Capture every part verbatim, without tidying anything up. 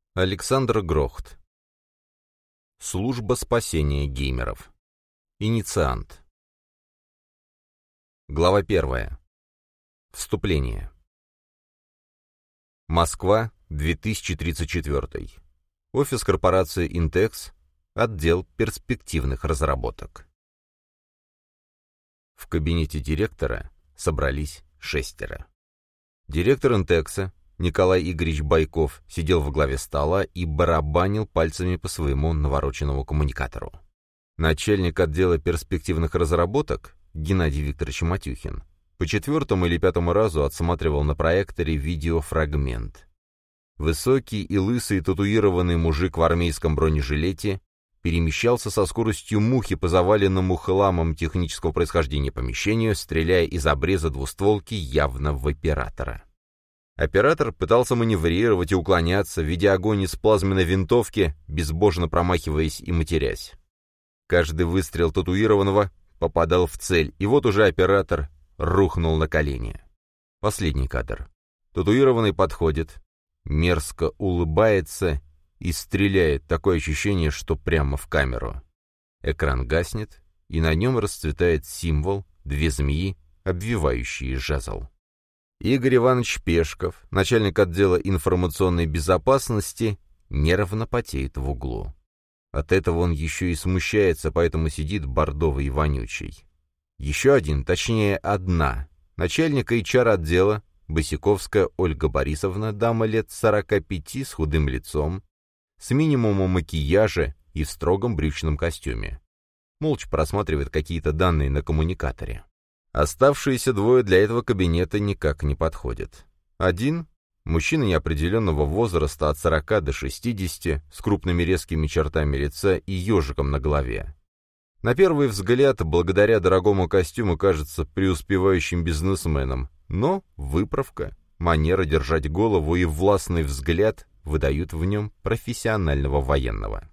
Александр Грохт. Служба спасения геймеров. Инициант. Глава первая. Вступление. Москва, две тысячи тридцать четвёртый. Офис корпорации Intex, отдел перспективных разработок. В кабинете директора собрались шестеро. Директор Интекса Николай Игоревич Байков сидел во главе стола и барабанил пальцами по своему навороченному коммуникатору. Начальник отдела перспективных разработок Геннадий Викторович Матюхин по четвертому или пятому разу отсматривал на проекторе видеофрагмент. Высокий и лысый татуированный мужик в армейском бронежилете перемещался со скоростью мухи по заваленному хламом технического происхождения помещению, стреляя из обреза двустволки явно в оператора. Оператор пытался маневрировать и уклоняться, ведя огонь из плазменной винтовки, безбожно промахиваясь и матерясь. Каждый выстрел татуированного попадал в цель, и вот уже оператор рухнул на колени. Последний кадр. Татуированный подходит, мерзко улыбается и стреляет, такое ощущение, что прямо в камеру. Экран гаснет, и на нем расцветает символ, две змеи, обвивающие жезл. Игорь Иванович Пешков, начальник отдела информационной безопасности, нервно потеет в углу. От этого он еще и смущается, поэтому сидит бордовый и вонючий. Еще один, точнее одна, начальник эйч ар-отдела, Босяковская Ольга Борисовна, дама лет сорока пяти с худым лицом, с минимумом макияжа и в строгом брючном костюме. Молча просматривает какие-то данные на коммуникаторе. Оставшиеся двое для этого кабинета никак не подходят. Один — мужчина неопределенного возраста от сорока до шестидесяти, с крупными резкими чертами лица и ежиком на голове. На первый взгляд, благодаря дорогому костюму, кажется преуспевающим бизнесменом, но выправка, манера держать голову и властный взгляд выдают в нем профессионального военного.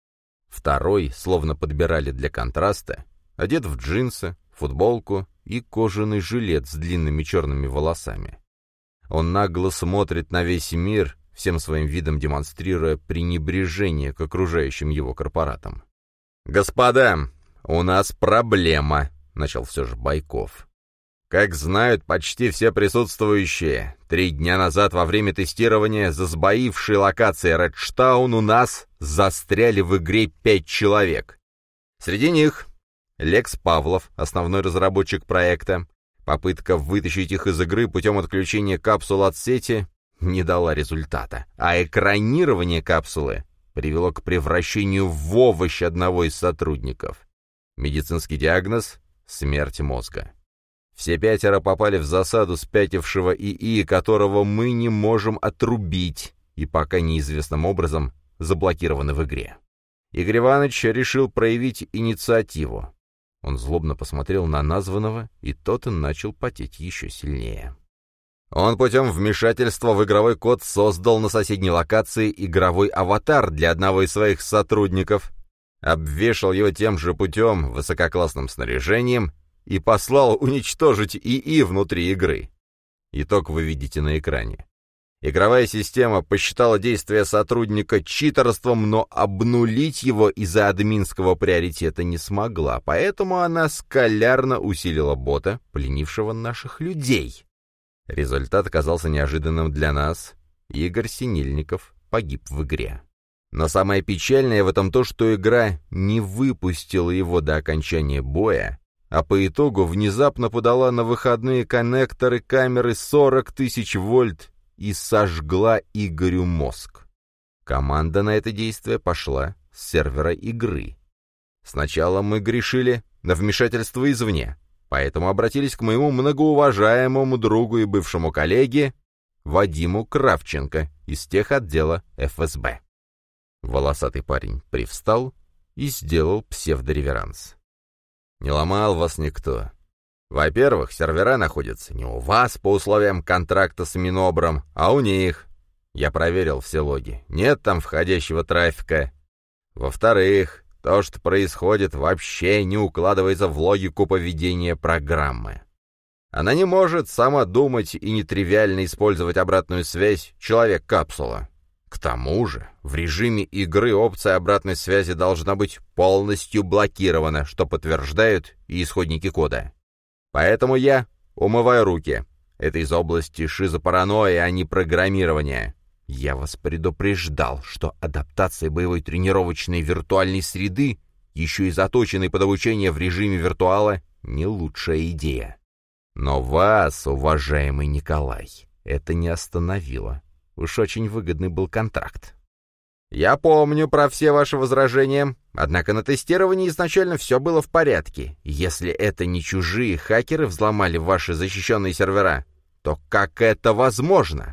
Второй, словно подбирали для контраста, одет в джинсы, футболку и кожаный жилет с длинными черными волосами. Он нагло смотрит на весь мир, всем своим видом демонстрируя пренебрежение к окружающим его корпоратам. «Господа, у нас проблема», — начал все же Байков. «Как знают почти все присутствующие, три дня назад во время тестирования за сбоившей локации Редштаун у нас застряли в игре пять человек. Среди них Лекс Павлов, основной разработчик проекта. Попытка вытащить их из игры путем отключения капсул от сети не дала результата, а экранирование капсулы привело к превращению в овощ одного из сотрудников. Медицинский диагноз — смерть мозга. Все пятеро попали в засаду спятившего ИИ, которого мы не можем отрубить, и пока неизвестным образом заблокированы в игре. Игорь Иванович решил проявить инициативу. Он злобно посмотрел на названного, и тот начал потеть еще сильнее. Он путем вмешательства в игровой код создал на соседней локации игровой аватар для одного из своих сотрудников, обвешал его тем же путем высококлассным снаряжением и послал уничтожить ИИ внутри игры. Итог вы видите на экране. Игровая система посчитала действия сотрудника читерством, но обнулить его из-за админского приоритета не смогла, поэтому она скалярно усилила бота, пленившего наших людей. Результат оказался неожиданным для нас. Игорь Синельников погиб в игре. Но самое печальное в этом то, что игра не выпустила его до окончания боя, а по итогу внезапно подала на выходные коннекторы камеры сорок тысяч вольт и сожгла Игорю мозг. Команда на это действие пошла с сервера игры. Сначала мы грешили на вмешательство извне, поэтому обратились к моему многоуважаемому другу и бывшему коллеге Вадиму Кравченко из техотдела эф эс бэ. Волосатый парень привстал и сделал псевдореверанс. «Не ломал вас никто. Во-первых, сервера находятся не у вас по условиям контракта с Минобром, а у них. Я проверил все логи. Нет там входящего трафика. Во-вторых, то, что происходит, вообще не укладывается в логику поведения программы. Она не может сама думать и нетривиально использовать обратную связь человек-капсула. К тому же, в режиме игры опция обратной связи должна быть полностью блокирована, что подтверждают и исходники кода. Поэтому я умываю руки. Это из области шизопаранойи, а не программирования. Я вас предупреждал, что адаптация боевой тренировочной виртуальной среды, еще и заточенной под обучение в режиме виртуала, не лучшая идея. Но вас, уважаемый Николай, это не остановило. Уж очень выгодный был контракт. Я помню про все ваши возражения, однако на тестировании изначально все было в порядке. Если это не чужие хакеры взломали ваши защищенные сервера, то как это возможно?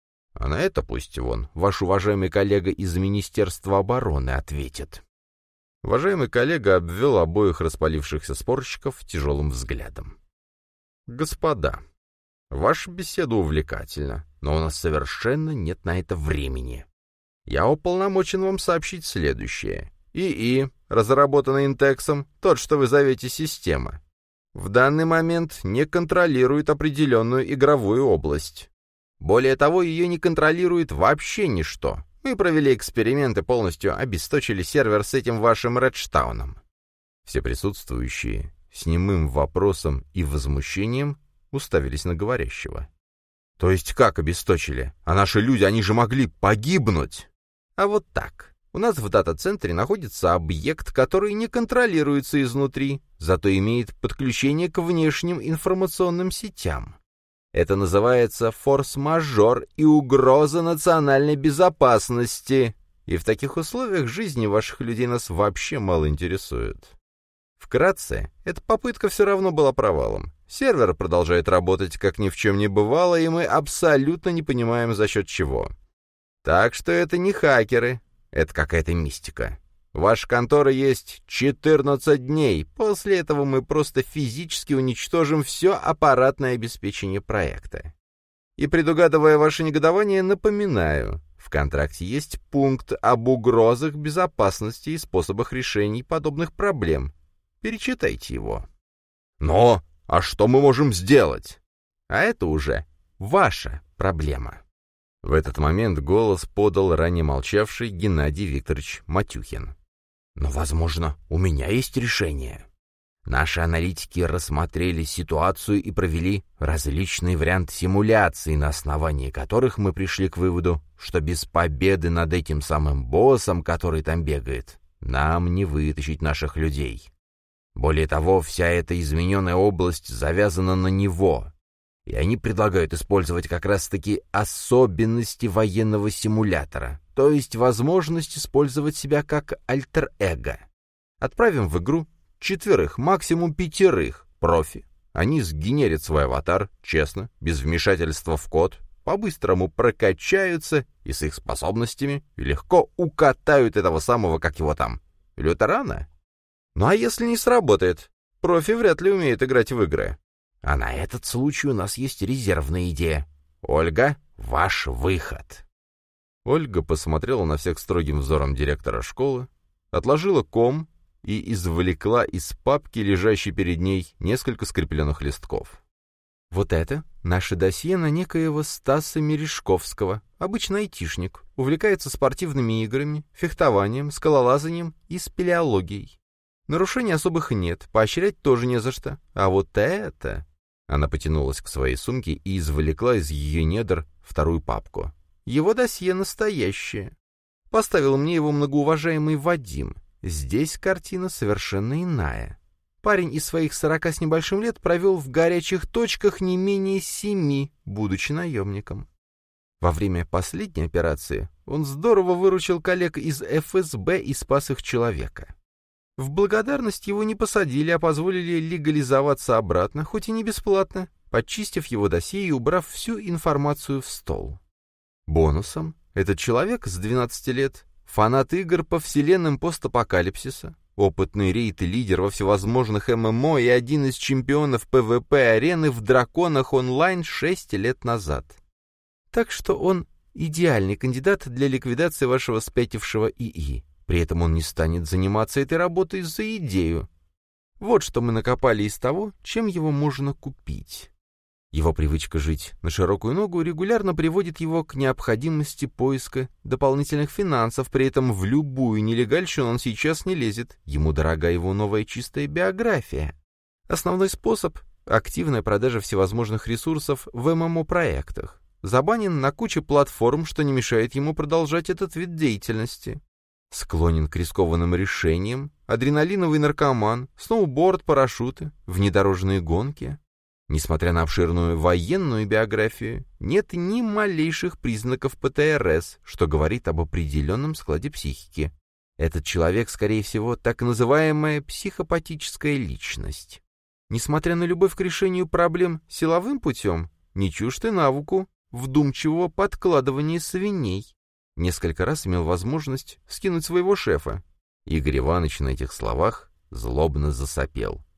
А на это пусть вон ваш уважаемый коллега из Министерства обороны ответит. Уважаемый коллега обвел обоих распалившихся спорщиков тяжелым взглядом. Господа, ваша беседа увлекательна, но у нас совершенно нет на это времени. Я уполномочен вам сообщить следующее. ИИ, разработанный Интексом, тот, что вы зовете система, в данный момент не контролирует определенную игровую область. Более того, ее не контролирует вообще ничто. Мы провели эксперимент и полностью обесточили сервер с этим вашим Редштауном. Все присутствующие с немым вопросом и возмущением уставились на говорящего. То есть как обесточили? А наши люди, они же могли погибнуть. А вот так. У нас в дата-центре находится объект, который не контролируется изнутри, зато имеет подключение к внешним информационным сетям. Это называется форс-мажор и угроза национальной безопасности. И в таких условиях жизни ваших людей нас вообще мало интересует. Вкратце, эта попытка все равно была провалом. Сервер продолжает работать, как ни в чем не бывало, и мы абсолютно не понимаем, за счет чего. Так что это не хакеры, это какая-то мистика. Ваша контора есть четырнадцать дней, после этого мы просто физически уничтожим все аппаратное обеспечение проекта. И предугадывая ваше негодование, напоминаю, в контракте есть пункт об угрозах безопасности и способах решений подобных проблем. Перечитайте его. Но, а что мы можем сделать? А это уже ваша проблема. В этот момент голос подал ранее молчавший Геннадий Викторович Матюхин. Но, возможно, у меня есть решение. Наши аналитики рассмотрели ситуацию и провели различные варианты симуляции, на основании которых мы пришли к выводу, что без победы над этим самым боссом, который там бегает, нам не вытащить наших людей. Более того, вся эта измененная область завязана на него, и они предлагают использовать как раз-таки особенности военного симулятора, то есть возможность использовать себя как альтер-эго. Отправим в игру четверых, максимум пятерых, профи. Они сгенерят свой аватар, честно, без вмешательства в код, по-быстрому прокачаются и с их способностями легко укатают этого самого, как его там, лютерана. Ну а если не сработает? Профи вряд ли умеют играть в игры. А на этот случай у нас есть резервная идея. Ольга, ваш выход. Ольга посмотрела на всех строгим взором директора школы, отложила ком и извлекла из папки, лежащей перед ней, несколько скрепленных листков. Вот это наше досье на некоего Стаса Мережковского, обычный айтишник, увлекается спортивными играми, фехтованием, скалолазанием и спелеологией. Нарушений особых нет, поощрять тоже не за что. А вот это... Она потянулась к своей сумке и извлекла из ее недр вторую папку. Его досье настоящее. Поставил мне его многоуважаемый Вадим. Здесь картина совершенно иная. Парень из своих сорока с небольшим лет провел в горячих точках не менее семи, будучи наемником. Во время последней операции он здорово выручил коллег из эф эс бэ и спас их человека. В благодарность его не посадили, а позволили легализоваться обратно, хоть и не бесплатно, подчистив его досье и убрав всю информацию в стол. Бонусом этот человек с двенадцати лет, фанат игр по вселенным постапокалипсиса, опытный рейд и лидер во всевозможных эм эм о и один из чемпионов пэ вэ пэ-арены в Драконах онлайн шесть лет назад. Так что он идеальный кандидат для ликвидации вашего спятившего ИИ. При этом он не станет заниматься этой работой за идею. Вот что мы накопали из того, чем его можно купить. Его привычка жить на широкую ногу регулярно приводит его к необходимости поиска дополнительных финансов, при этом в любую нелегальщину он сейчас не лезет, ему дорога его новая чистая биография. Основной способ — активная продажа всевозможных ресурсов в эм эм о-проектах. Забанен на куче платформ, что не мешает ему продолжать этот вид деятельности. Склонен к рискованным решениям, адреналиновый наркоман, сноуборд, парашюты, внедорожные гонки. Несмотря на обширную военную биографию, нет ни малейших признаков пэ тэ эр эс, что говорит об определенном складе психики. Этот человек, скорее всего, так называемая психопатическая личность. Несмотря на любовь к решению проблем силовым путем, не чужд и навыку вдумчивого подкладывания свиней. Несколько раз имел возможность скинуть своего шефа. Игорь Иванович на этих словах злобно засопел.